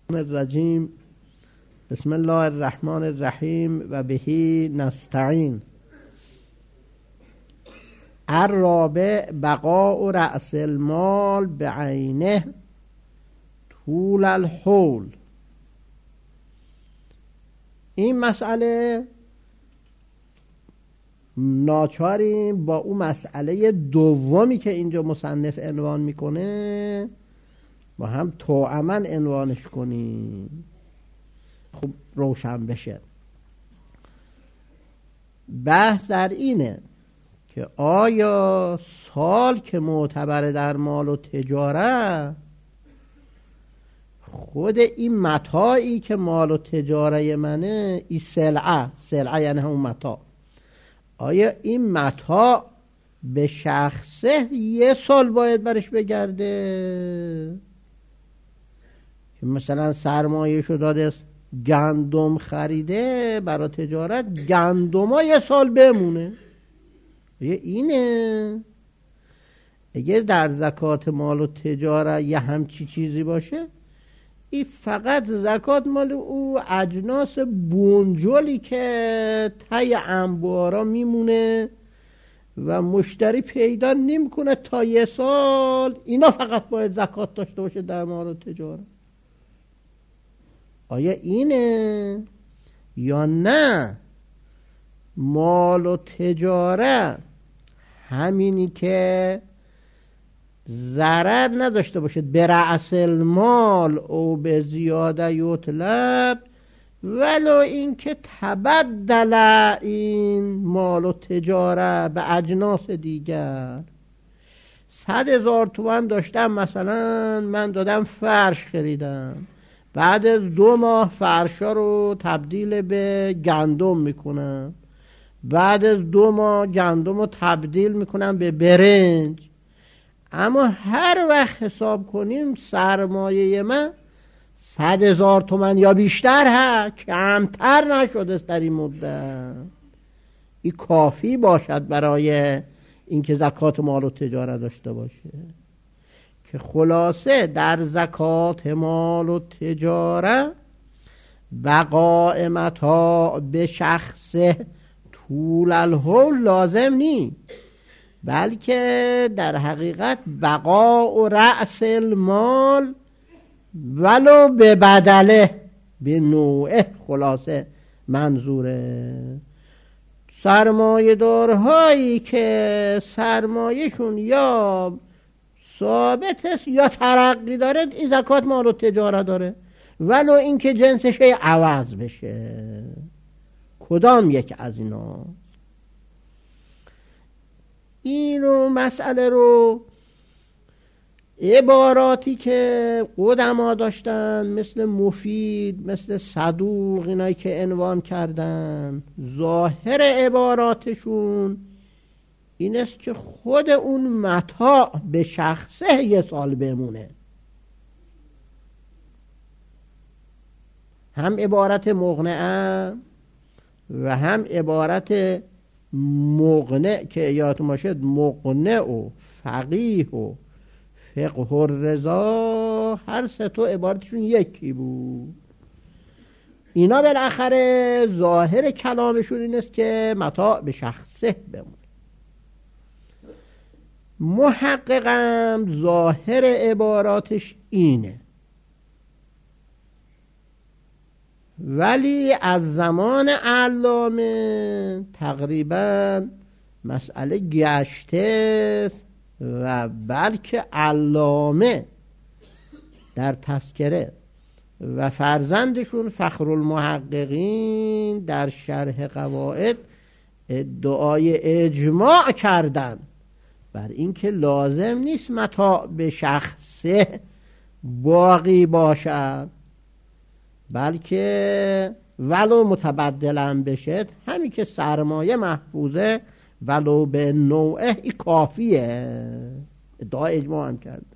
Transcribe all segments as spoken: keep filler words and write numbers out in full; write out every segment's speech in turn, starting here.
الرجیم. بسم الله الرحمن الرحیم و بهی نستعین. الرابع بقاء رأس المال بعینه طول الحول. این مسئله ناچاریم با اون مسئله دومی که اینجا مصنف عنوان میکنه با هم توأما عنوانش کنیم، خب روشن بشه. بحث در اینه که آیا سال که معتبر در مال و تجاره، خود این متاعی که مال و تجاره منه، این سلعه سلعه یعنی همون متاع، آیا این متاع به شخصه یه سال باید برش بگرده؟ که مثلا سرمایه شو داده گندم خریده برای تجارت، گندم ها یه سال بمونه، یه اینه. اگه در زکات مال و تجارت یه همچی چیزی باشه، این فقط زکات مال او اجناس بونجلی که تای انبارا میمونه و مشتری پیدا نمیکنه تا یه سال، اینا فقط باید زکات داشته باشه در مال و تجارت. آیا اینه یا نه مال و تجارت همینی که ضرر نداشته باشد به رأس المال او به زیاده یطلب، ولو این که تبدل این مال و تجارت به اجناس دیگر. صد هزار تومان داشتم، مثلا من دادم فرش خریدم، بعد از دو ماه فرشا رو تبدیل به گندم میکنم، بعد از دو ماه گندم رو تبدیل میکنم به برنج. اما هر وقت حساب کنیم سرمایه من صد هزار تومن یا بیشتر ها، کمتر نشده در این مدت. این کافی باشد برای اینکه زکات مال و تجارت داشته باشه. که خلاصه در زکات مال و تجارت بقاء متاع به شخص طول الحول لازم نیست، بلکه در حقیقت بقاء رأس المال ولو به بدله به نوعه خلاصه منظوره. سرمایه دارهایی که سرمایهشون یا ثابت است یا ترقی داره، این زکات مال و تجارت داره، ولو اینکه جنسش عوض بشه. کدام یک از اینا؟ اینو مسئله رو عباراتی که قدما داشتن مثل مفید، مثل صدوق، اینایی که عنوان کردن، ظاهر عباراتشون این است که خود اون متاع به شخصه یه سال بمونه. هم عبارت مقنعه و هم عبارت مقنع که یادتون باشد مقنع و فقیه و فقه الرضا، هر سه تا عبارتشون یکی بود. اینا بالاخره ظاهر کلامشون این است که متاع به شخصه بمونه. محققم ظاهر عباراتش اینه، ولی از زمان علامه تقریبا مسئله گشته و بلکه علامه در تذکره و فرزندشون فخرالمحققین در شرح قواعد ادعای اجماع کردن بر اینکه لازم نیست متاع به شخصه باقی باشد، بلکه ولو متبدلن بشد، همین که سرمایه محفوظه ولو به نوعه ای کافیه. ادعای اجماع هم کرد.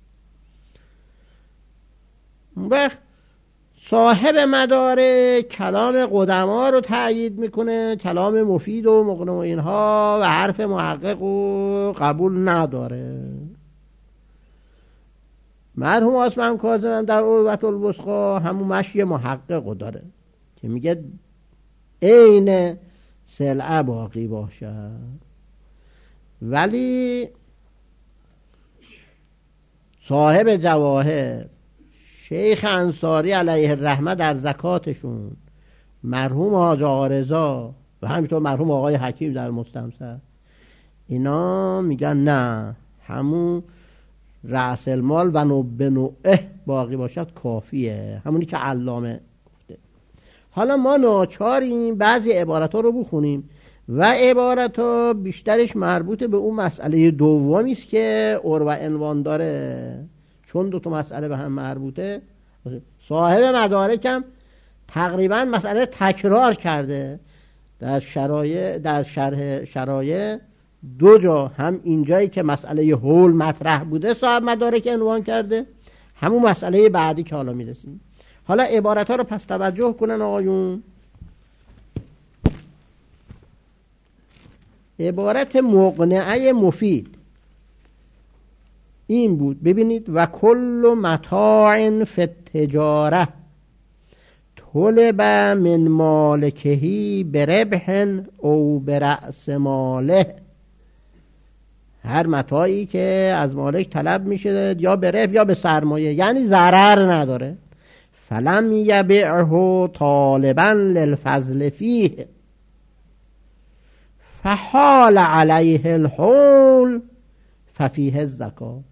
وقت صاحب مدارک کلام قدما رو تأیید میکنه، کلام مفید و مقنع و اینها، و حرف محقق رو قبول نداره. مرحوم عثمان کاظم هم در عروة الوثقی همون مشی محقق داره که میگه عین سلعه باقی باشد. ولی صاحب جواهر شیخ انصاری علیه الرحمه در زکاتشون، مرحوم حاج آقا رضا و همینطور مرحوم آقای حکیم در مستمسک، اینا میگن نه، همون رأس المال و نوع نوعه باقی باشد کافیه، همونی که علامه گفته. حالا ما ناچاریم بعضی عبارت ها رو بخونیم و عبارت ها بیشترش مربوط به اون مسئله دومی است که عروه عنوان داره. چون دو تا مسئله به هم مربوطه، صاحب مدارکم تقریبا مسئله تکرار کرده در شرایع در شرح شرایع دو جا، هم اینجایی که مسئله حول مطرح بوده صاحب مدارک عنوان کرده، همون مسئله بعدی که حالا میرسیم. حالا عبارت ها رو پس توجه کنن آقایون. عبارت مقنعه مفید این بود، ببینید: و کل متاع فی التجاره طلب من مالکهی بربح او برأس ماله. هر متاعی که از مالک طلب میشه یا به ربح یا به سرمایه، یعنی ضرر نداره. فلم یبعه طالبا للفضل فیه فحال علیه الحول ففیه الزکات.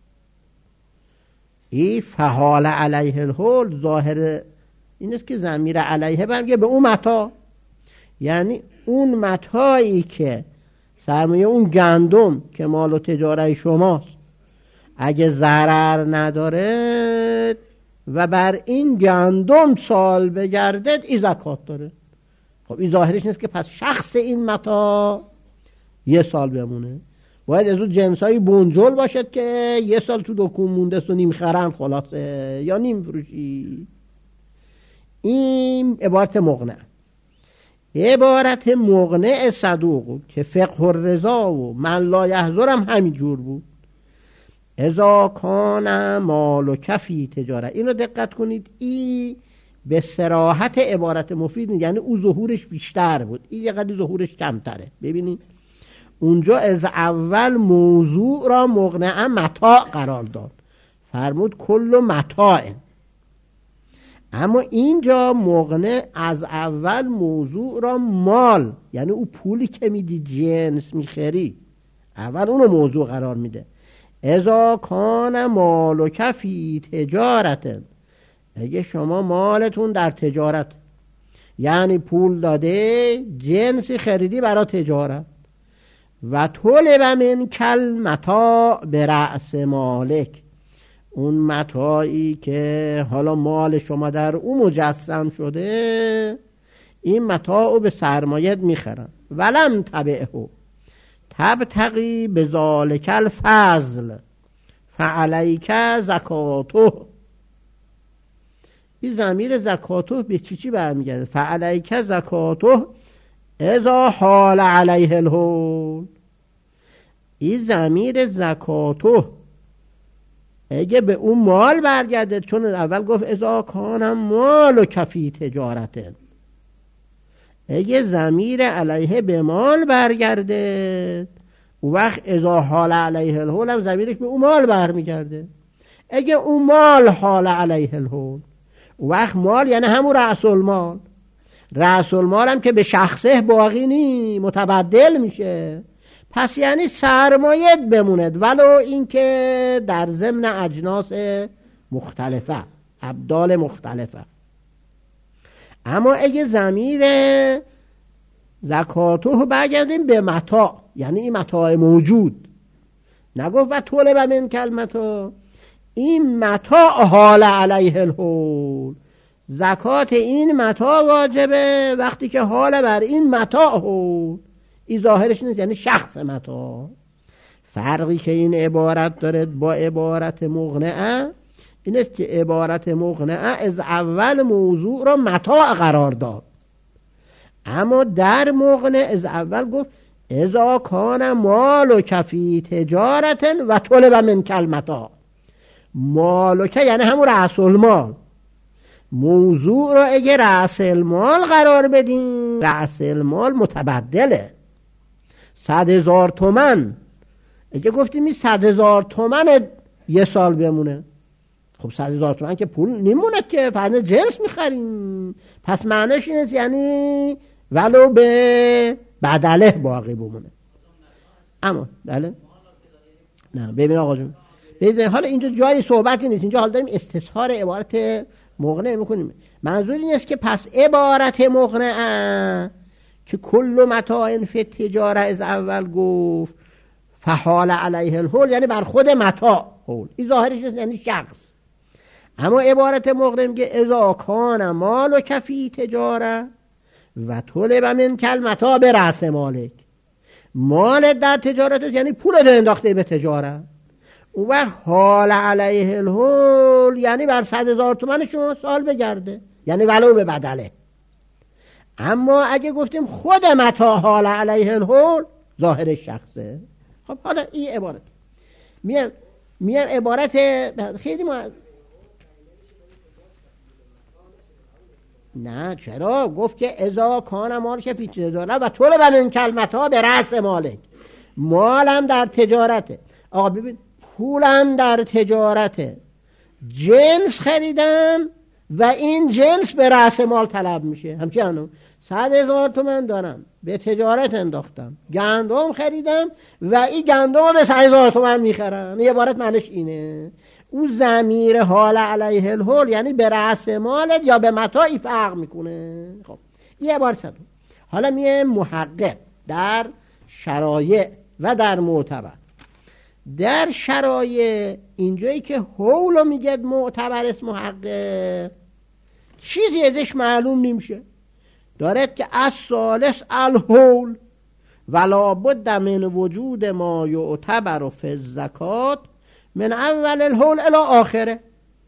این فحال علیه الحول ظاهر این است که ضمیر علیه برمیگه به اون متاع، یعنی اون متاعی که سرمایه، اون گندم که مال و تجاره شماست، اگه ضرر نداره و بر این گندم سال بگردد این زکات داره. خب این ظاهرش نیست که پس شخص این متاع یه سال بمونه، باید از اون جنسایی بنجل باشد که یه سال تو دکون مونده است و نیم خرن خلاصه یا نیم فروشی. این عبارت مقنع. عبارت مقنع صدوق که فقه الرضا و من لا یحضر هم همین جور بود. اذا کان مال کفی تجاره. اینو دقت کنید، این به صراحت عبارت مفید نیست، یعنی او ظهورش بیشتر بود، این یه قدر ظهورش کمتره. ببینید اونجا از اول موضوع را مقنعه متاع قرار داد، فرمود کل متاع. اما اینجا مقنع از اول موضوع را مال، یعنی او پولی که میدی جنس میخری، اول اونو موضوع قرار میده. اذا کان مال کفی تجارت، اگه شما مالتون در تجارت، یعنی پول داده جنسی خریدی برای تجارت، و طلب من کل متاع برأس مالک، اون متاعی که حالا مال شما در اون مجسم شده، این متاعو به سرمایت میخرن. ولم تبعه تبتغی بذالک الفضل فعلیک زکاته. این ضمیر زکاته به چی چی برمیگرده؟ فعلیک زکاته اذا حال علیه الحول. این ضمیر زکاته اگه به اون مال برگرده، چون اول گفت اذا کان مال و کفی تجارت، اگه ضمیر علیه به مال برگرده اون وقت اذا حال علیه الحول هم ضمیرش به اون مال برمیگرده. اگه اون مال حال علیه الحول، اون وقت مال یعنی همون رأس المال، رأس المال هم که به شخصه باقی نی، متبدل میشه، پس یعنی سرمایت بموند، ولو اینکه در ضمن اجناس مختلفه، ابدال مختلفه. اما اگه ضمیر زکاتو برگردیم به متاع، یعنی این متاع موجود، نگفت و طلب من کلمتو، این متاع حال علیه الحول، زکات این متاع واجبه وقتی که حال بر این متاع حول. این ظاهرش نیست، یعنی شخص متاع. فرقی که این عبارت داره با عبارت مقنعه این است که عبارت مقنعه از اول موضوع را متاع قرار داد، اما در مقنع از اول گفت اذا کان مال و کفی تجارت و طلب من کل متاع. مالک یعنی همون رأس المال. موضوع رو اگه رأس المال قرار بدیم، رأس المال متبدله. صد هزار تومن اگه گفتیم این صد هزار تومن یه سال بمونه، خب صد هزار تومن که پول نمونه که، فقط جنس میخریم. پس معنیش اینه یعنی ولو به بدله باقی بمونه. اما بله نه ببین آقا جون، ببین حالا اینجا جای صحبتی نیست، اینجا حالا داریم استظهار عبارت مقنع میکنیم. منظور این است که پس عبارت مقنعه که کل متاع فی تجاره از اول گفت فحال علیه الحول، یعنی بر خود متاع حول، این ظاهرش یعنی شخص. اما عبارت مقنع میگه اذا کان مال و کفی تجاره و طلب من کل متاع به رأس مالک. مال در تجارت یعنی پول ده انداخته به تجارت، اون وقت حال علیه الحول یعنی بر صد هزار تومن شما سال بگرده، یعنی ولو به بدله. اما اگه گفتیم خود متاع حال علیه الحول، ظاهر شخصه. خب حالا این عبارت میم میم عبارت خیلی ما نه چرا گفت که اذا کان مال که فی تجاره و طلب من کلمتها به رأس مالک. مالم در تجارته آقا، ببین پولم در تجارته، جنس خریدم و این جنس به رأس مال طلب میشه. همچنان صد هزار تومن دارم به تجارت انداختم، گندم خریدم و این گندم به صد هزار تومن میخرم. این عبارت معنیش اینه. او ضمیر حال علیه الحول یعنی به رأس مالت یا به متاعی فرق میکنه. خب این عبارت صد. حالا میه محقق در شرایع و در معتبر. در شرایع اینجایی که حولو میگه معتبر اسم محقق، چیزی ازش معلوم نمیشه، دارد که از ثالث الحول ولا بد من وجود ما یعتبر فی الزکات من اول الحول الی آخره.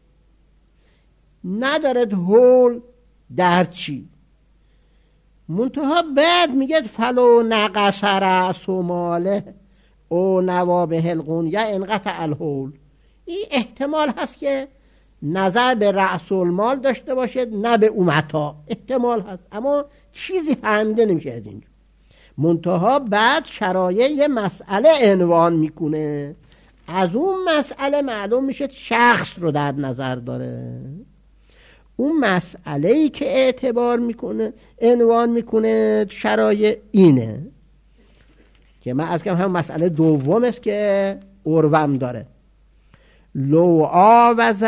ندارد حول در چی، منتها بعد میگه فلو نقص رأس ماله او نوابه القنیه انقطع الحول. این احتمال هست که نظر به رأس المال داشته باشد نه به متاع، احتمال هست، اما چیزی فهمیده نمیشه از اینجا. منتها بعد شرایع یه مسئله عنوان میکنه، از اون مسئله معلوم میشه شخص رو در نظر داره. اون مسئله‌ای که اعتبار میکنه عنوان میکنه شرایع اینه که من از کم هم مسئله دوم است که اروم داره. لو آوز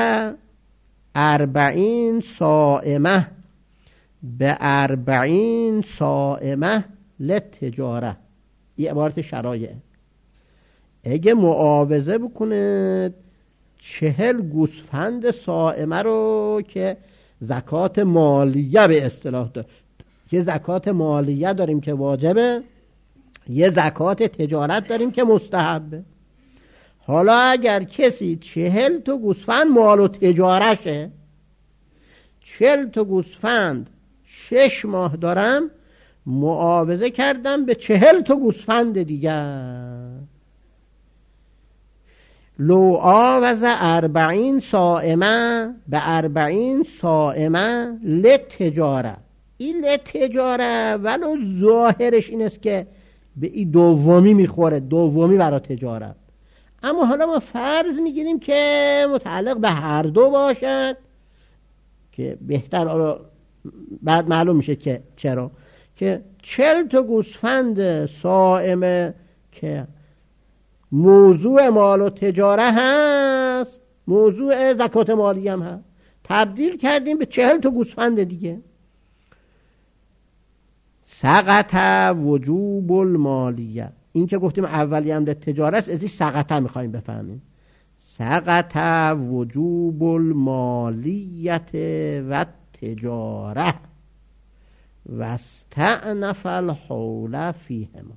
اربعین صائمه به اربعین صائمه لتجاره. این عبارت شرایع. اگه معاوضه بکنه چهل گوسفند صائمه رو که زکات مالیه به اصطلاح داره، یه زکات مالیه داریم که واجبه، یه زکات تجارت داریم که مستحبه. حالا اگر کسی چهل تا گوسفند مال و تجارشه، چهل تا گوسفند شش ماه دارم، معاوضه کردم به چهل تا گوسفند دیگر. لو آوز اربعین صائمه به اربعین صائمه لتجاره. این لتجاره ولو ظاهرش این است که به این دومی میخوره، دومی برای تجارت، اما حالا ما فرض میگیریم که متعلق به هر دو باشد که بهتر بعد معلوم میشه که چرا، که چل تا گوسفند صائمه که موضوع مال و تجاره هست، موضوع زکات مالی هم هست، تبدیل کردیم به چهل تا گوسفند دیگه. سقط وجوب المالیه. این که گفتیم اولی هم در تجارت، ازش سقطه میخواییم بفهمیم. سقط وجوب المالیت و تجاره و استعنف الحول فیهما.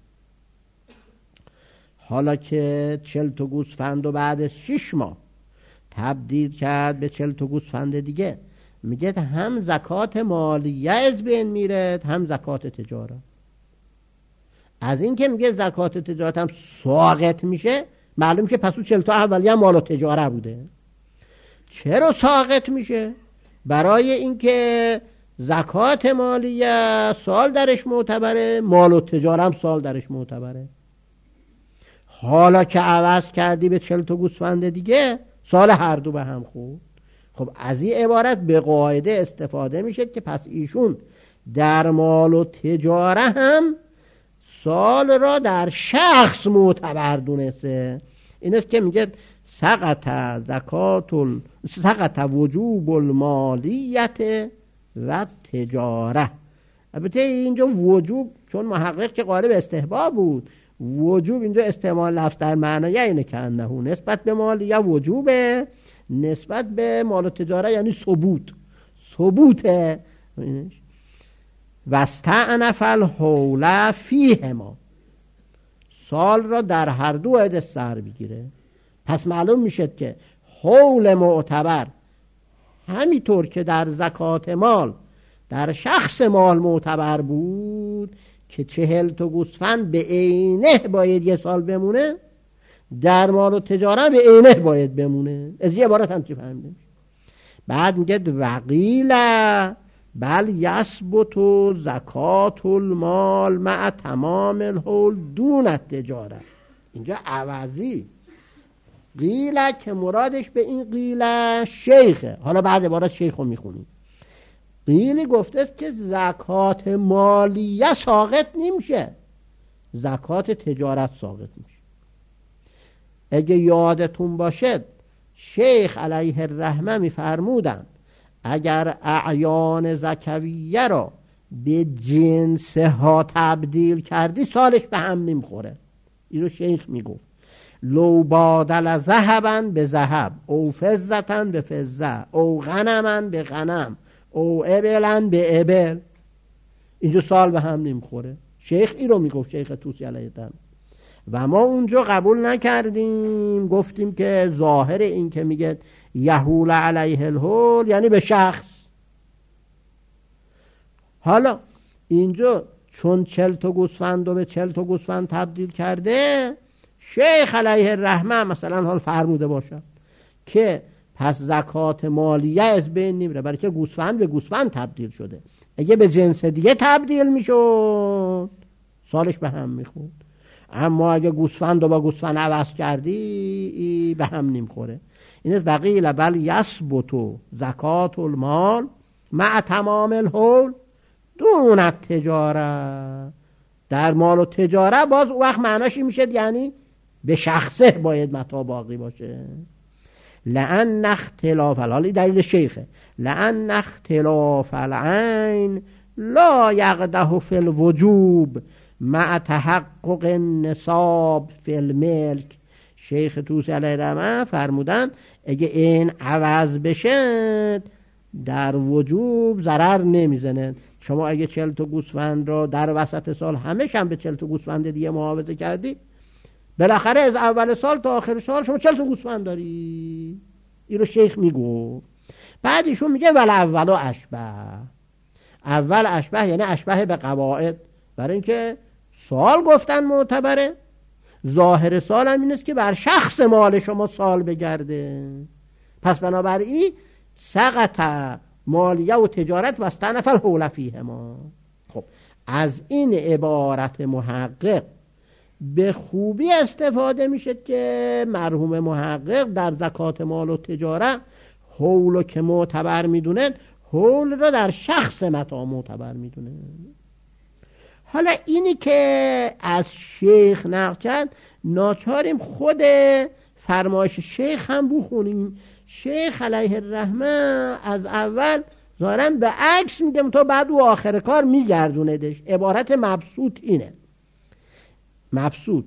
حالا که چل تا گوسفند و بعد شش ماه تبدیل کرد به چل تا گوسفند دیگه، میگه هم زکات مالیه از بین میره هم زکات تجارت. از این که میگه زکات تجارت هم ساقط میشه، معلوم که پس اون چل تا اولیه مال و تجاره بوده. چرا ساقط میشه؟ برای اینکه زکات مالیه سال درش معتبره، مال و تجاره هم سال درش معتبره. حالا که عوض کردی به چل تا گوسفند دیگه، سال هر دو به هم خورد. خب از این عبارت به قاعده استفاده میشه که پس ایشون در مال و تجاره هم سال را در شخص معتبر دونسته. این است که میگه سقط زکات ال... سقط وجوب المالیت و تجاره. البته اینجا وجوب چون محقق که قالب استحباب بود، وجوب اینجا استعمال لفظ در معنای اینه که انه نسبت به مالیه وجوبه، نسبت به مال و تجاره یعنی ثبوت ثبوته. و استعنف الحول فیهما، سال را در هر دو عده سر بگیره. پس معلوم میشه که حول معتبر همینطور که در زکات مال در شخص مال معتبر بود که چهل تا گوسفند به عینه باید یه سال بمونه، در مال و تجاره به عینه باید بمونه. از یه عبارت هم چی فهمیدیم؟ بعد میگه وقیل بل یثبت زکات المال مع تمام الحول دون التجاره. اینجا عوضی قیله که مرادش به این قیله شیخه. حالا بعد عبارت شیخ رو میخونیم. قیلی گفته است که زکات مالیه ساقط نمیشه، زکات تجارت ساقط میشه. اگه یادتون باشد شیخ علیه الرحمه میفرمودن اگر اعیان زکویه را به جنس ها تبدیل کردی سالش به هم نمیخوره. این رو شیخ میگفت لو بادل ذهبا به ذهب او فضتا به فضه او غنما به غنم او ابلا به ابل، اینجا سال به هم نمیخوره. شیخ این رو میگفت، شیخ طوسی علیه الرحمه. و ما اونجا قبول نکردیم، گفتیم که ظاهر این که میگه یحول علیه الحول یعنی به شخص. حالا اینجا چون چل تا گوسفند رو به چل تا گوسفند تبدیل کرده، شیخ علیه الرحمه مثلا حال فرموده باشد که پس زکات مالیه از بین نمیره، برای که گوسفند به گوسفند تبدیل شده. اگه به جنس دیگه تبدیل میشد سالش به هم میخورد، اما اگه گوسفند رو با گوسفند عوض کردی به هم نمیخوره. این است وقیل بل یثبت زکات المال مع تمام الحول دون التجاره. در مال و تجاره باز اون وقت معناش این میشه یعنی به شخصه باید متا باقی باشه. لأن اختلاف الحال دلیل شیخه، لأن اختلاف العین لا یقدح فی الوجوب مع تحقق النصاب فی الملک. شیخ طوسی علیه الرحمه فرمودن اگه این عوض بشه در وجوب ضرر نمیزنه. شما اگه چل تا گوسفند رو در وسط سال همش هم به چل تا گوسفند دیگه محافظه کردی، بالاخره از اول سال تا آخر سال شما چل تا گوسفند داری. این رو شیخ میگو. بعد ایشون میگه ول اولو اشبه. اول اشبه یعنی اشبه به قواعد، برای اینکه سال گفتن معتبره، ظاهر سال هم این است که بر شخص مال شما سال بگرده. پس بنابراین سقط مالیه و تجارت و استعنف الحول فیهما. خب از این عبارت محقق به خوبی استفاده میشه که مرحوم محقق در زکات مال و تجاره حول که معتبر میدونه، حول را در شخص متا معتبر میدونه. حالا اینی که از شیخ نقل کرد ناچاریم خود فرمایش شیخ هم بخونیم. شیخ علیه الرحمه از اول ظاهراً به عکس میگم تا بعد و آخر کار میگردوندش. عبارت مبسوط اینه، مبسوط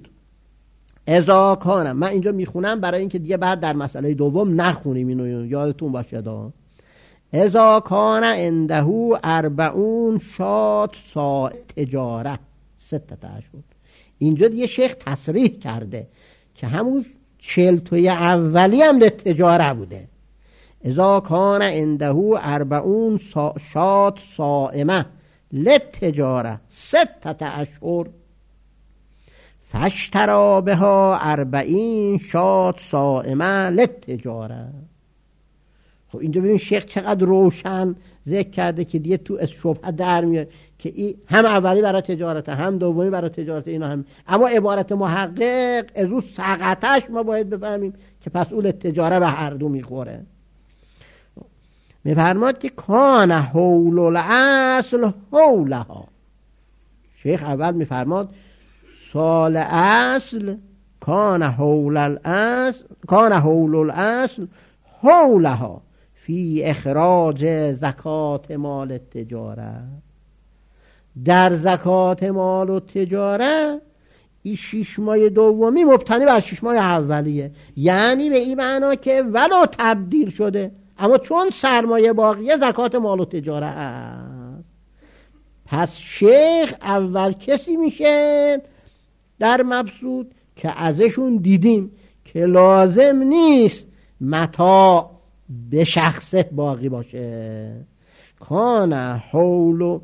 اذا کان، من اینجا میخونم برای اینکه دیگه بعد در مسئله دوم نخونیم، اینو یادتون باشه دا. اذا کان عنده اربعون شات ساع تجاره ستت اشهر. اینجا دیگه شیخ تصریح کرده که همون چهل توی اولی هم لتجاره بوده. اذا کان عنده اربعون شات صائمه لتجاره ستت اشهر فاشتری بها اربعین شات صائمه لتجاره. خب اینجا ببین شیخ چقدر روشن ذکر کرده که دیگه تو شبهه در میاد که این هم اولی برای تجارت هم دومی برای تجارت اینا هم، اما عبارت محقق از اون سقطش ما باید بفهمیم که پس اول تجاره به هر دو میخوره. میفرماد که کان حول الاصل حولها. شیخ اول میفرماد سال اصل کان حول الاصل کان حول الاصل حولها فی اخراج زکات مال تجاره. در زکات مال و تجاره این شش ماه دومی مبتنی بر شش ماه اولیه، یعنی به این معنا که ولو تبدیل شده اما چون سرمایه باقیه زکات مال و تجاره است. پس شیخ اول کسی میشه در مبسوط که ازشون دیدیم که لازم نیست متاع به شخصه باقی باشه. کان حول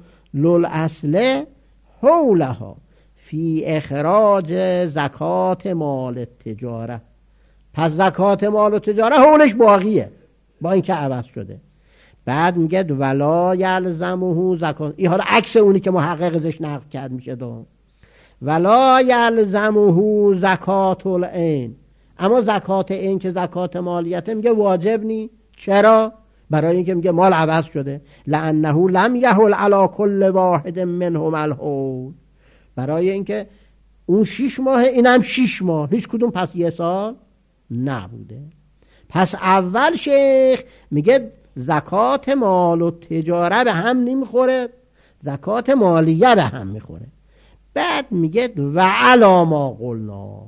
للاصل حولها فی اخراج زکات مال تجاره. پس زکات مال و تجاره حولش باقیه با اینکه عوض شده. بعد میگه ولا یلزمه زکات، این حالا عکس اونی که محقق ازش نقل کرد میشه دو. ولا یلزمه زکات العین، اما زکات این که زکات مالیته میگه واجب نی. چرا؟ برای اینکه میگه مال عوض شده. لانه لم یحل علی کل واحد منهم الحول، برای اینکه اون شش ماه اینم شش ماه هیچ کدوم پس یه سال نبوده. پس اول شیخ میگه زکات مال و تجاره به هم نمیخوره، زکات مالیه به هم میخوره. بعد میگه و علی ما قلنا،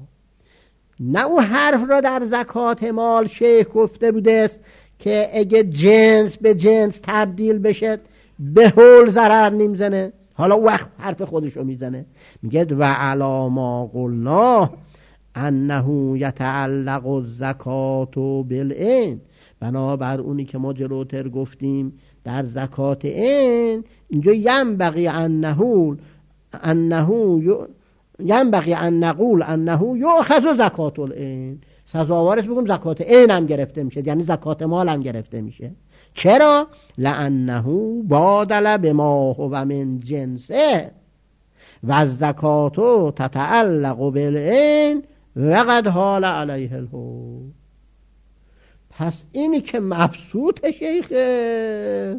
نه اون حرف را در زکات مال شیخ گفته بوده است که اگه جنس به جنس تبدیل بشه به حول ضرر نمیزنه، حالا اون وقت حرف خودشو میزنه. میگه و علی ما قلنا انه یتعلق الزکات بالعین، بنابر اونی که ما جلوتر گفتیم در زکات عین اینجا ینبغی انه انه ینبغی ان نقول انه یؤخذ زکات العین، سزاوارش بگم زکات عین هم گرفته میشه، یعنی زکات مال هم گرفته میشه. چرا؟ لانه بادل بما هو من جنسه و الزکات تتعلق بالعین وقد حال علیه الحول. پس اینی که مبسوط شیخه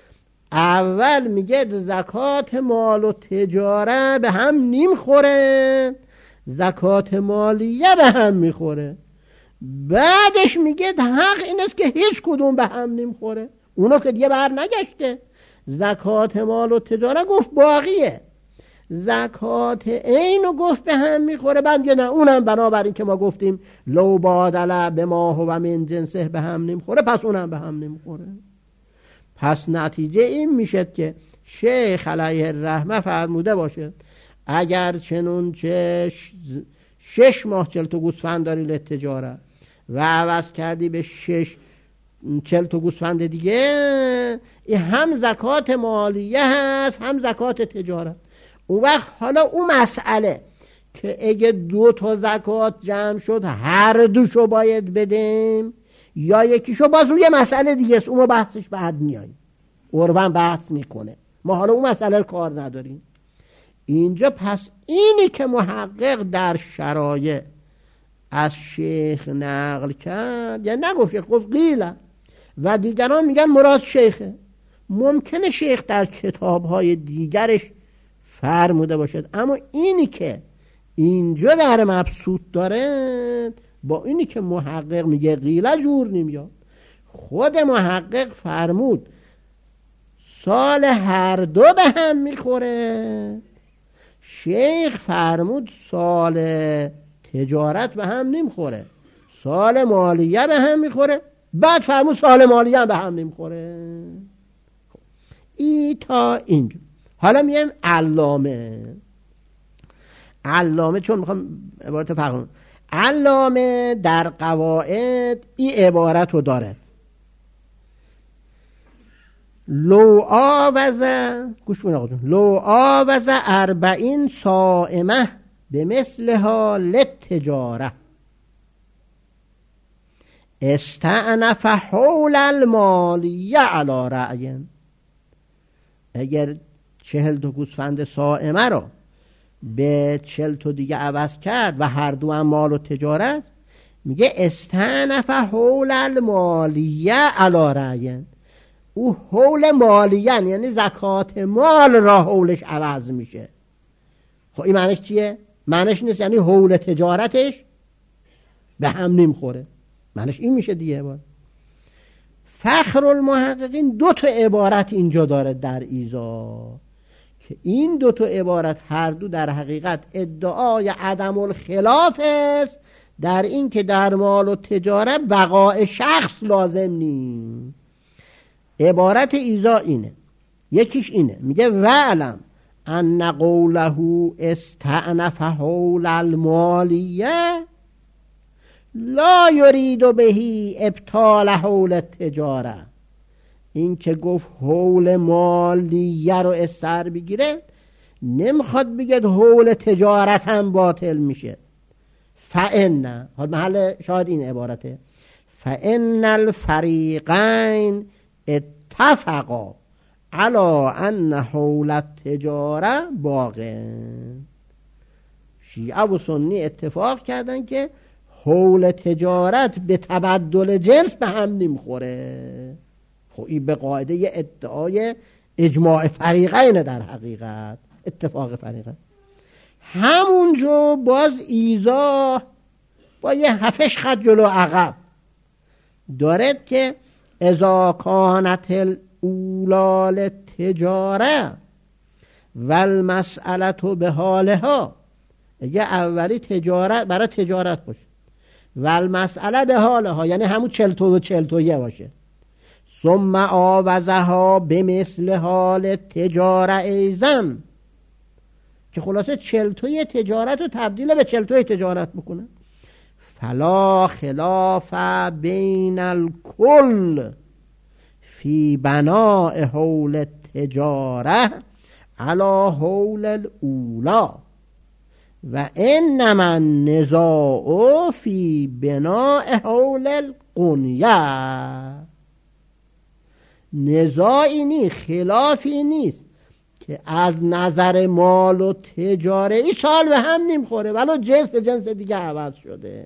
اول میگه زکات مال و تجاره به هم نمیخوره، زکات مالیه به هم میخوره. بعدش میگه حق این است که هیچ کدوم به هم نمیخوره، اونو که دیگه بر نگشته. زکات مال و تجاره گفت باقیه، زکات اینو گفت به هم میخوره. بعد میگه نه اونم بنابراین که ما گفتیم لو بادله به ما هو من جنسه به هم نمیخوره، پس اونم به هم نمیخوره. پس نتیجه این میشه که شیخ علیه الرحمه فرموده باشه اگر چنون چه شش ماه چل تا گوسفند داری لتجاره و عوض کردی به شش چل تا گوسفند دیگه، این هم زکات مالیه هست هم زکات تجاره. اون وقت حالا اون مسئله که اگه دو تا زکات جمع شد هر دوشو باید بدیم یا یکیشو، باز اون یه مسئله دیگه است، اون بحثش بعد میاییم قربان بحث میکنه، ما حالا اون مسئله رو کار نداریم اینجا. پس اینی که محقق در شرایع از شیخ نقل کرد، یعنی نگفت شیخ، گفت قیله و دیگران میگن مراد شیخه. ممکنه شیخ در کتابهای دیگرش فرموده باشد، اما اینی که اینجا در مبسوط داره با اینی که محقق میگه قیله جور نمیاد. خود محقق فرمود سال هر دو به هم میخوره، شیخ فرمود سال تجارت به هم نمیخوره، سال مالیه به هم میخوره، بعد فرمود سال مالیه هم به هم نمیخوره. ای تا اینجا. حالا میگم علامه. علامه چون میخوام عبارت فرق، علامه در قواعد این عبارت رو داره لو آوزه، گوش کن آقا جون، لو آوزه اربعین صائمه به مثلها للتجاره استعنف حول المالیه علی رأی. اگر چهل تا گوسفند صائمه رو به چهل تا دیگه عوض کرد و هر دو هم مال و تجارت، میگه استعنف حول المالیه علی رأی. او حول مالیه یعنی زکات مال را حولش عوض میشه. خب این معنیش چیه؟ معنیش نیست یعنی حول تجارتش به هم نمیخوره، معنیش این میشه دیگه. بار فخر المحققین دو تا عبارت اینجا داره در ایذا که این دو تا عبارت هر دو در حقیقت ادعای عدم الخلاف است در این که در مال و تجارت بقاء شخص لازم نیست. عبارت ایذا اینه، یکیش اینه، میگه وعلم ان قوله استعنف حول المالیه لا یرید بهی ابطال حول التجاره. این که گفت حول مالیه رو استر بگیره نمیخواد بگه حول تجارت هم باطل میشه. فإن محل شاید این عبارته، فإن الفریقین اتفقا علی ان حول التجاره باقی. شیعه و سنی اتفاق کردن که حول تجارت به تبدل جنس به هم نمیخوره. خب این به قاعده یه ادعای اجماع فریقین در حقیقت، اتفاق فریقین. همونجا باز ایذا با یه هفش خط جلو عقب دارد که اذا کانت الاولا للتجاره والمسئله به حالها. یه اولی تجارت برای تجارت باشه و المسئله به حالها یعنی همون چل تو و چل تویه باشه. ثم آوزها به مثل حال تجاره ایزن که خلاصه چل توی تجارت رو تبدیل به چل توی تجارت بکنه. فلا خلاف بین الکل فی بناء حول التجاره علی حول الاولا و انما النزاع فی بناء حول القنیه. نزاعی نیست، خلافی نیست که از نظر مال و تجاره ای سال به هم نمیخوره ولو جنس به جنس دیگه عوض شده.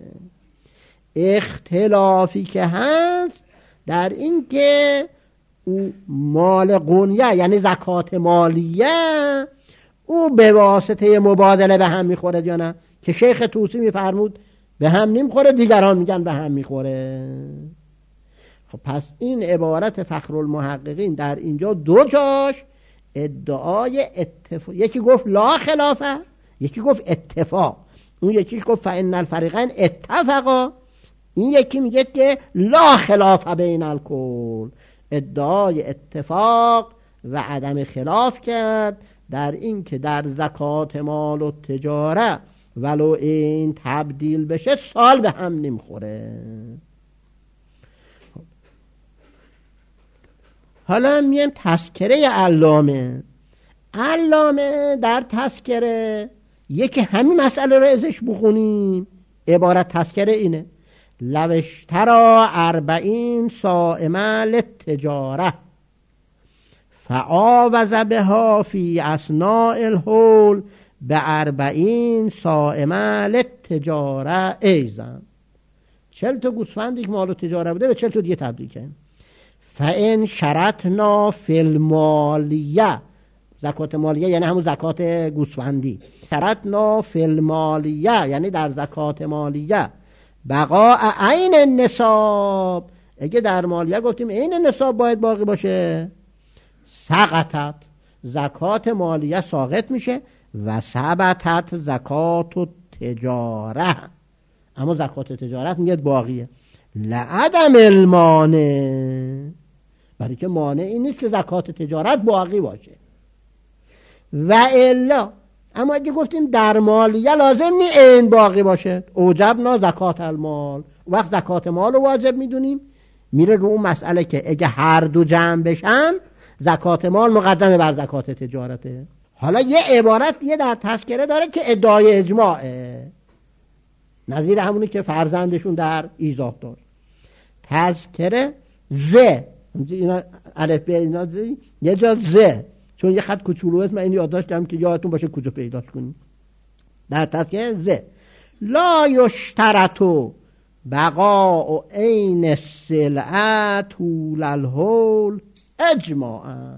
اختلافی که هست در این که او مال قنیه یعنی زکات مالیه او به واسطه مبادله به هم میخوره یا نه، که شیخ طوسی میفرمود به هم نمیخوره، دیگران میگن به هم میخوره. خب پس این عبارت فخر المحققین در اینجا دو جاش ادعای اتفاق، یکی گفت لا خلافه، یکی گفت اتفاق. اون یکیش گفت فإن الفریقین اتفقا، این یکی میگه که لا خلاف بین الکل، ادعای اتفاق و عدم خلاف کرد در این که در زکات مال و تجاره ولو این تبدیل بشه سال به هم نمیخوره. حالا میایم تذکره علامه. علامه در تذکره یکی همین مسئله رو ازش بخونیم. عبارت تذکره اینه: لوشترا اربعین صائمه للتجاره فعاوز بها فی اثناء الحول به اربعین صائمه للتجاره ایزن. چل تا گوسفند یک مال و تجاره بوده به چل تا دیگه تبدیل کرد. فان شرطنا فی المالیه، زکات مالیه یعنی همون زکات گوسفندی، شرطنا فی المالیه یعنی در زکات مالیه بقاء عین النصاب، اگه در مالیه گفتیم عین نصاب باید باقی باشه، سقطت زکات مالیه ساقط میشه و ثبتت زکات و تجاره، اما زکات تجارت میگه باقیه. لعدم المانع، برای که مانع این نیست که زکات تجارت باقی باشه. و الا، اما اگه گفتیم در مالیه لازم نی این باقی باشه، اوجبنا زکات المال، وقت زکات مال رو واجب میدونیم، میره رو اون مسئله که اگه هر دو جمع بشن زکات مال مقدمه بر زکات تجارته. حالا یه عبارت یه در تذکره داره که ادعای اجماعه، نظیر همونی که فرزندشون در ایضاح داشت. تذکره ز اینا الف ب اینا یه جا ز، چون یه خط کوچولو است من این یادداشتم که یادتون باشه کجا پیداش کنید. در تذکره ز لا یشترطو بقاء عین السلعه طول الحول اجماعا.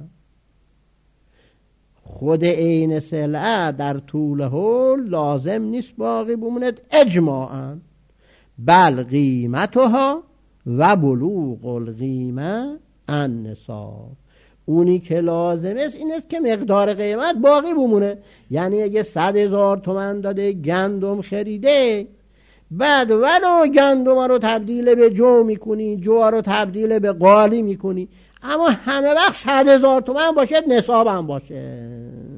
خود عین سلعه در طول حول لازم نیست باقی بموند اجماعا، بل قیمتها و بلوغ القیمه النصاب. اونی که لازم است این است که مقدار قیمت باقی بمونه. یعنی اگه صد هزار تومن داده گندم خریده، بعد ولو گندم رو تبدیل به جو میکنی، جو رو تبدیل به قالی میکنی، اما همه وقت صد هزار تومن باشه نصاب هم باشه.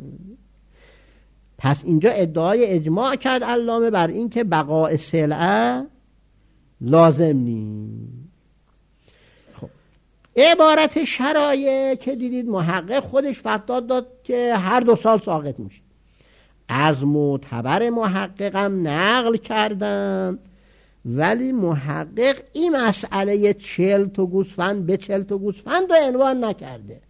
پس اینجا ادعای اجماع کرد علامه بر این که بقاء سلعه لازم نیست. خب عبارت شرایع که دیدید محقق خودش فتوا داد که هر دو سال ساقط میشه. از معتبر محققم نقل کردن، ولی محقق این مسئله چهل تا گوسفند به چهل تا گوسفند رو عنوان نکرده.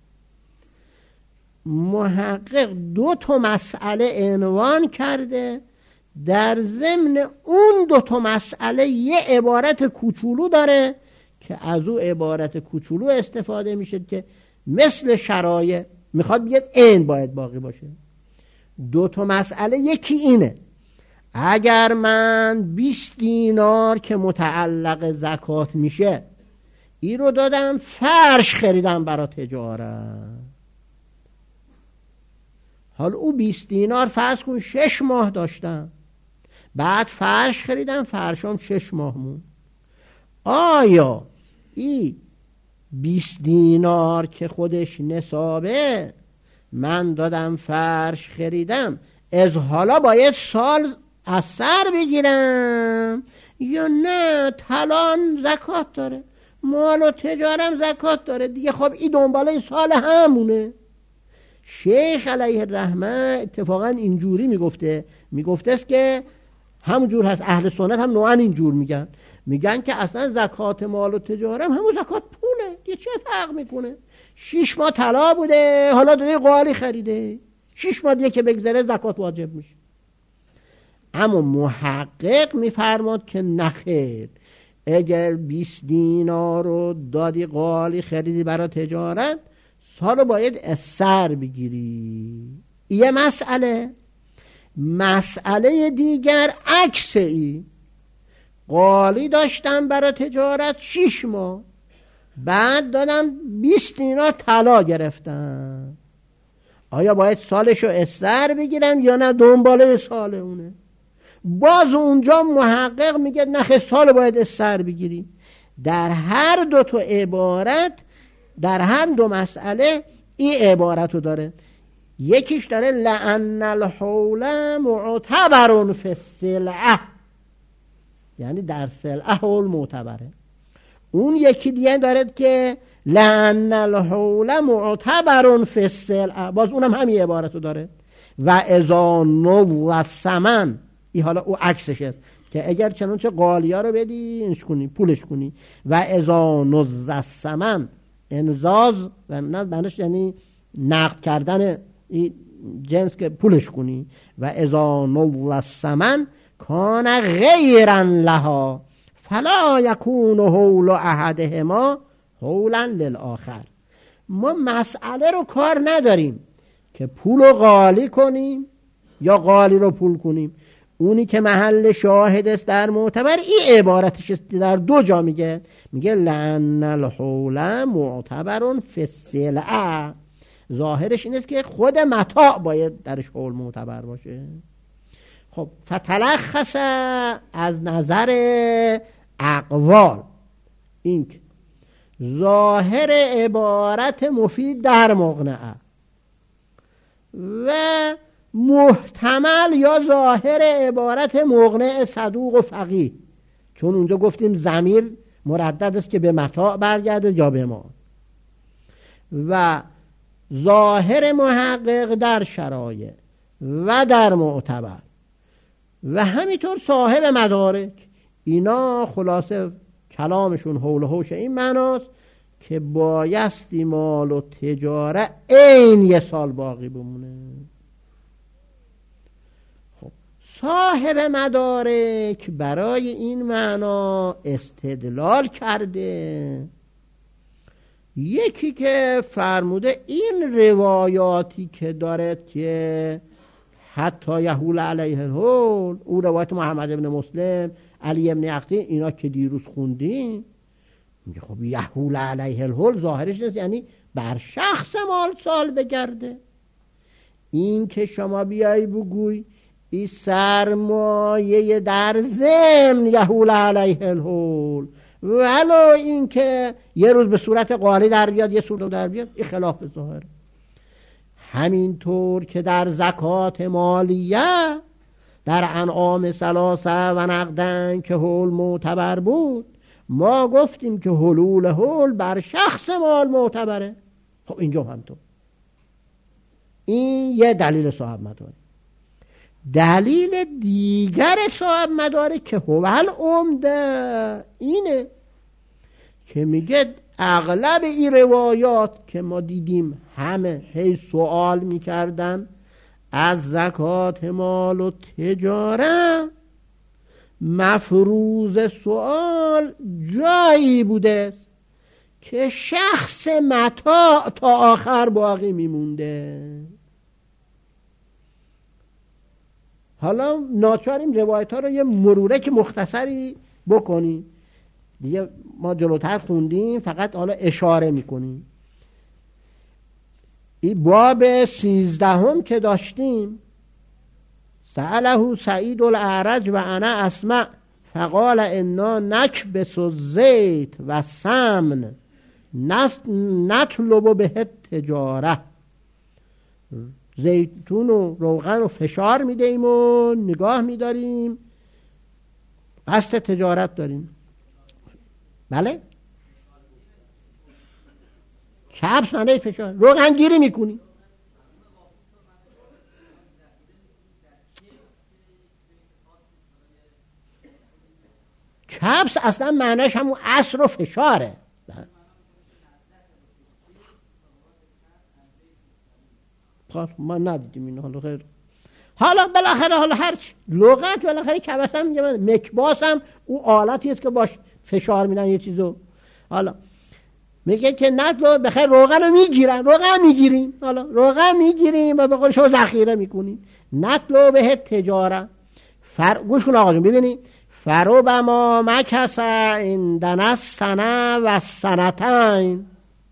محقق دو تا مسئله عنوان کرده، در ضمن اون دو تا مسئله یه عبارت کوچولو داره که از او عبارت کوچولو استفاده میشه که مثل شرایع میخواد بگه این باید باقی باشه. دو تا مسئله یکی اینه: اگر من بیست دینار که متعلق زکات میشه این رو دادم فرش خریدم برای تجارت، حال او بیست دینار فرض کن شش ماه داشتم، بعد فرش خریدم فرشام شش ماه مون، آیا این بیست دینار که خودش نصابه من دادم فرش خریدم از حالا باید سال از سر بگیرم یا نه طلان زکات داره، مال و تجارم زکات داره دیگه؟ خب این دنباله سال همونه. شیخ علیه الرحمه اتفاقا اینجوری میگفته میگفته است که همونجور هست، اهل سنت هم نوعا اینجور میگن، میگن که اصلا زکات مال و تجارم همون زکات پوله دیگه، چه فرق میکنه؟ شیش ماه طلا بوده حالا داره قالی خریده، شیش ماه دیگه که بگذره زکات واجب میشه. اما محقق میفرماد که نخیر، اگر بیست دینار رو دادی قالی خریدی برای تجارت سالو باید از سر بگیری. یه مسئله. مسئله دیگر عکس ای، قالی داشتم برای تجارت شیش ماه، بعد دادم بیست دینار طلا گرفتم، آیا باید سالشو از سر بگیرم یا نه دنباله سال اونه؟ باز اونجا محقق میگه نه سال باید از سر بگیری. در هر دو تا عبارت، در هر دو مسئله این عبارتو داره. یکیش داره لأن الحول معتبر فی السلعه، یعنی در سلعه حول معتبره. اون یکی دیگه داره که لأن الحول معتبر فی السلعه، باز اونم همین عبارتو داره. و اذا نو الثمن، این حالا او عکسش است که اگر چنانچه قالیا رو بدی انش کنی پولش کنی، و اذا نز الثمن انزاز و معنیش یعنی نقد کردن این جنس که پولش کنی، و اذا نو الثمن کان غیرا لها فلا یکون حول احدهما حولا للآخر. ما مسئله رو کار نداریم که پول رو قالی کنیم یا قالی رو پول کنیم. اونی که محل شاهد است در معتبر این عبارتش در دو جا میگه، میگه لأن الحول معتبر فی السلعه، ظاهرش این است که خود متاع باید درش حول معتبر باشه. خب فتلخص از نظر اقوال این که ظاهر عبارت مفید در مقنعه و محتمل یا ظاهر عبارت مقنع صدوق و فقیه، چون اونجا گفتیم ضمیر مردد است که به متاع برگرده یا به ما، و ظاهر محقق در شرایع و در معتبر و همینطور صاحب مدارک، اینا خلاصه کلامشون حول و حوش این معناست که بایستی مال و تجاره این یه سال باقی بمونه. خب صاحب مدارک برای این معنا استدلال کرده. یکی که فرموده این روایاتی که دارد که حتی یحول علیه الحول، او روایت محمد ابن مسلم، علی ابن عقی، اینا که دیروز خوندیم، میگه خب یحول علیه الحول ظاهرش نیست یعنی بر شخص مال سال بگرده. این که شما بیایی بگوی این سرمایه در ضمن یحول علیه الحول، ولو این که یه روز به صورت قالی در بیاد یه صورت در بیاد، این خلاف ظاهر. همینطور که در زکات مالیه در انعام ثلاثه و نقدن که حول معتبر بود، ما گفتیم که حلول حول بر شخص مال معتبره. خب اینجا همطور. این یه دلیل صاحب مداره. دلیل دیگر صاحب مداره که هول عمده اینه که میگه اغلب این روایات که ما دیدیم همه هی سوال میکردن از زکات مال و تجاره، مفروض سوال جایی بوده که شخص متاع تا آخر باقی میمونده. حالا ناچاریم روایت ها رو یه مروره که مختصری بکنیم دیگه، ما جلوتر خوندیم فقط حالا اشاره میکنیم. این باب سیزدهم که داشتیم، سأله سعید الاعرج و انا اسمع فقال انا نکبس الزیت و سمن نطلب به تجاره. زیتون و روغن و فشار میدهیم و نگاه میداریم، قصد تجارت داریم. بله، کبس معنی فشار، روغن گیری میکنیم. کبس اصلا معنیش همون عصر و فشاره. ما ندیدیم اینو. حالا خیر، حالا بالاخره حالا هرچی لغت بالاخره کبس هم میگه، مکباس هم او آلتی است که باش فشار میدن یه چیزو. حالا میگه که ندلو بخیر روغن رو میگیرن، روغن میگیریم، حالا روغن میگیریم و به قول شما ذخیره میکنیم. ندلو به تجاره فر... گوش کن آقا جون ببینید، فروب ما مکس عندنا سنه و سنتین،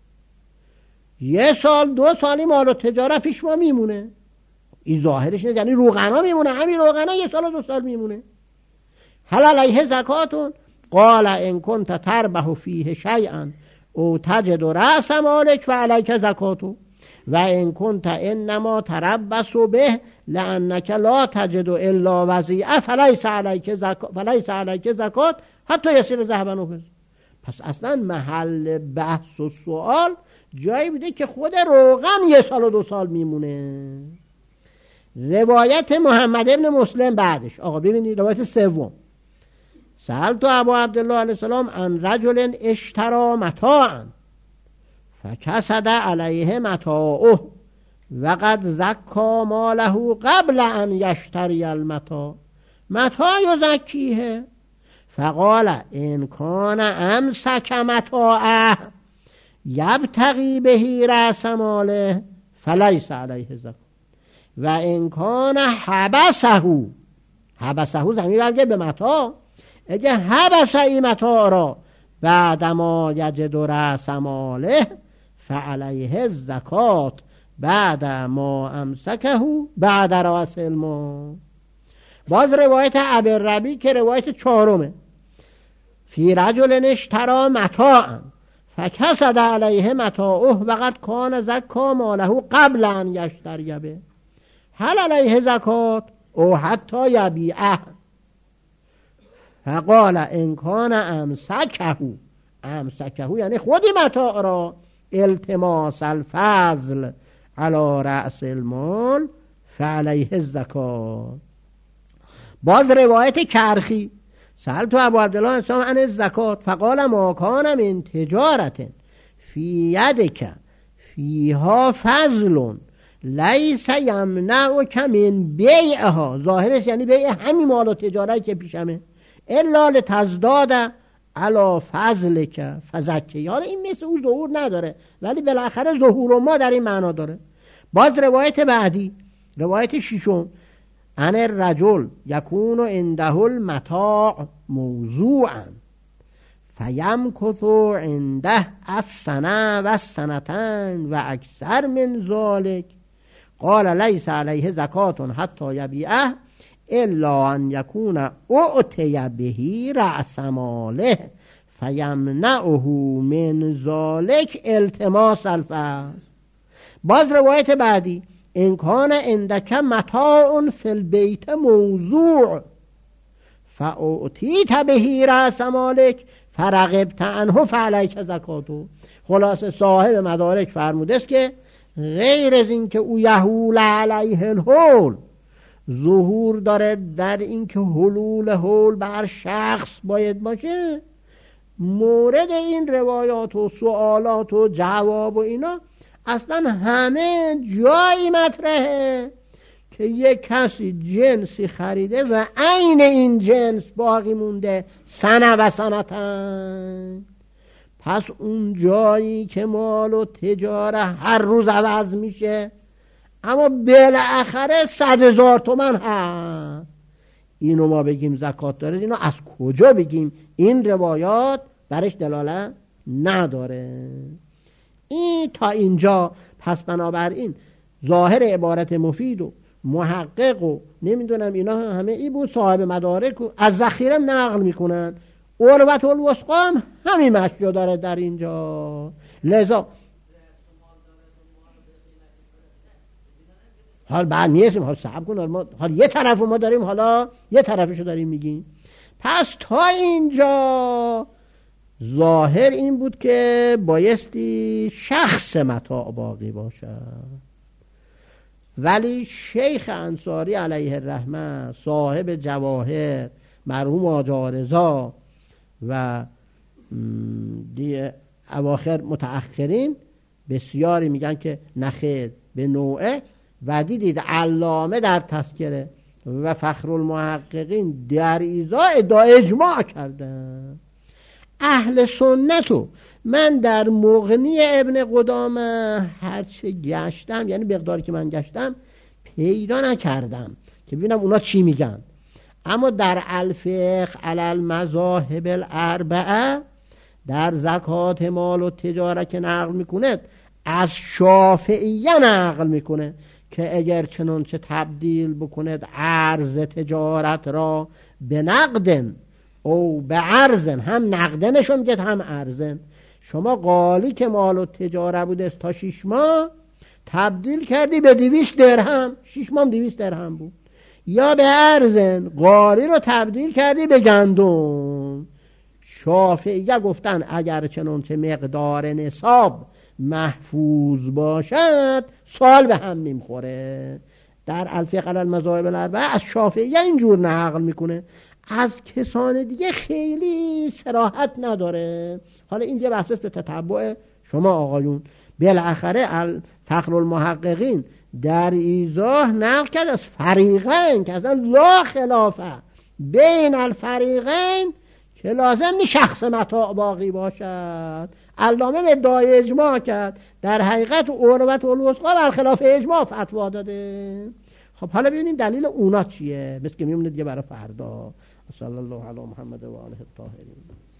یه سال دو سالی مال و تجاره پیش ما میمونه. این ظاهرش نیست یعنی روغنا میمونه، همین روغنا یه سال و دو سال میمونه. هل علیه زکاتون؟ قال ان کنت تربح فیه شیئا او تجد رأس مالک و علیک زکاتو و ان کنت انما تربص به لانک لا تجد الا وضیعه فلیس علیک زکات فلیس علیک زکات حتی یصیر ذهبا و فضه. پس اصلا محل بحث و سوال جایی بوده که خود روغن یه سال و دو سال میمونه. روایت محمد ابن مسلم بعدش آقا ببینید، روایت سوم، سألت ابا عبدالله علیه السلام عن رجل اشترى متاعا فکسد علیه متاعه وقد زکا ماله قبل ان یشتری المتاع متاع یزکیه فقال ان کان امسک متاعه یبتغی بهی رأس ماله فلیس علیه زکات و ان کان حبسه، حبسه زمین برگه به متاع، اگه حبس ای متاع را بعدما یجد رأس ماله فعلیه الزکات بعد ما امسکه بعد رأس المال. باز روایت ابی که روایت چهارمه، فی رجل اشتری متاعا فکسد علیه متاعه وقد کان زکا ماله قبل ان یشتری به هل علیه زکات او حتی یبیعه فقال ان کان امسکه، امسکه یعنی خودی متاع را التماس الفضل علی رأس المال فعلیه الزکات. باز روایت کرخی، سألت ابو عبدالله الاسلام عن الزکات فقال ما کان من تجارت فی یدک فیها فضل لیس یمنعک من بیعها، ظاهرش یعنی بیع همین مال و تجارتی که پیشمه، الا لتزداد علی فضلک فزکی. یعنی این مثل او ظهور نداره ولی بالاخره ظهور ما در این معنا داره. باز روایت بعدی، روایت ششم، ان الرجل یکون عنده المتاع موضوعا فیمکث عنده السنه و السنتین و اکثر من ذلك قال لیس علیه زکات حتی یبیعه الا ان یکون اعطی به رأس ماله فیمنعه من ذلك التماس الفضل. باز روایت بعدی، ان کان عندک متاع فی البیت موضوع فاعطیت به رأس مالک فرغبت عنه فعلیک زکاتو. خلاصه صاحب مدارک فرموده است که غیر از این که او یحول علیه الحول، ظهور داره در این که حلول حول بر شخص باید باشه، مورد این روایات و سوالات و جواب و اینا اصلا همه جایی مطرحه که یک کسی جنسی خریده و عین این جنس باقی مونده سنه و سنتن، پس اون جایی که مال و تجاره هر روز عوض میشه اما بالاخره صد هزار تومن هست، اینو ما بگیم زکات داره، اینو از کجا بگیم؟ این روایات برش دلالت نداره. این تا اینجا. پس بنابراین ظاهر عبارت مفید و محقق و نمیدونم اینا همه ای بود، صاحب مدارک و از ذخیره نقل میکنن، عروة الوثقی هم همین مشجع داره در اینجا. لذا حال بعد میرسیم، حال صبر کن، حال, ما حال یه طرف ما داریم، حالا یه طرفشو داریم میگیم. پس تا اینجا ظاهر این بود که بایستی شخص متاع باقی باشد، ولی شیخ انصاری علیه الرحمه صاحب جواهر مرحوم آقا رضا و دیگه اواخر متأخرین بسیاری میگن که نخیر به نوعه، و دیدید علامه در تذکره و فخر المحققین در ایضاح ادعای اجماع کردن. اهل سنتو من در مغنی ابن قدامه هرچه گشتم، یعنی مقداری که من گشتم پیدا نکردم که ببینم اونا چی میگن، اما در الفقه علی المذاهب الاربعه در زکات مال و تجاره که نقل میکنه از شافعیه نقل میکنه که اگر چنانچه تبدیل بکند عرض تجارت را به نقدن او به ارزن، هم نقدنشو میگه هم ارزن، شما قالی که مال و تجاره بوده تا شیش ماه تبدیل کردی به دویست درهم، شیش ماه دویست درهم بود، یا به ارزن قالی رو تبدیل کردی به گندم. شافعیه گفتن اگر چنانچه مقدار نصاب محفوظ باشد سال به هم نمیخوره. در الفقه علی المذاهب الاربعه از شافعیه اینجور نقل میکنه، از کسان دیگه خیلی صراحت نداره. حالا این یه بحث به تتبع شما آقایون. بالاخره فخر المحققین در ایضاح نقل کرد از فریقین که اصلا لا خلافه بین الفریقین که لازم نی شخص متاع باقی باشد. علامه به ادعای اجماع کرد، در حقیقت عروة الوثقی برخلاف اجماع فتوا داده. خب حالا ببینیم دلیل اونا چیه، مثل که میمونه دیگه برای فردا. صلی الله علی محمد و آله الطاهرین.